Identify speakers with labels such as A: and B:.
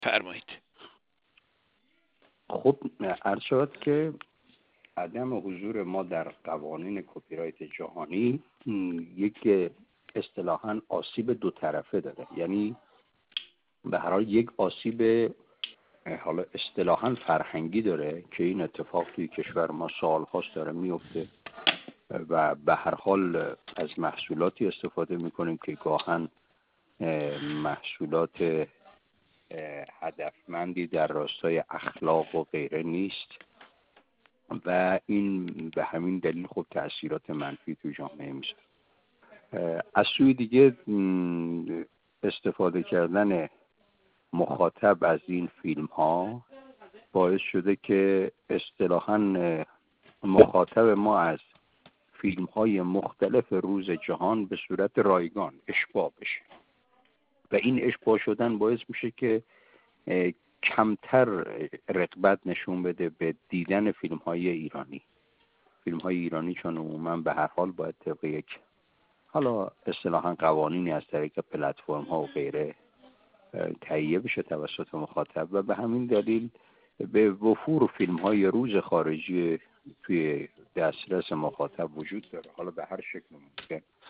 A: فرمایید.
B: خب عرض شد که عدم حضور ما در قوانین کپی رایت جهانی یک اصطلاحاً آسیب دو طرفه داره. یعنی به هر حال یک آسیب حالا اصطلاحاً فرهنگی داره که این اتفاق توی کشور ما سال‌هاست داره میفته و به هر حال از محصولاتی استفاده میکنیم که گاهن محصولات هدفمندی در راستای اخلاق و غیره نیست و این به همین دلیل خب تأثیرات منفی تو جامعه میذاره. از سوی دیگه استفاده کردن مخاطب از این فیلم ها باعث شده که اصطلاحاً مخاطب ما از فیلم های مختلف روز جهان به صورت رایگان اشباع بشه و این اشباع شدن باعث میشه که کمتر رغبت نشون بده به دیدن فیلم های ایرانی. فیلم های ایرانی چون عموما به هر حال باید طبق یک حالا اصطلاحاً قوانینی از طریق پلتفرم ها و غیره تهیه بشه توسط مخاطب و به همین دلیل به وفور فیلم های روز خارجی توی دسترس مخاطب وجود داره، حالا به هر شکل ممکن.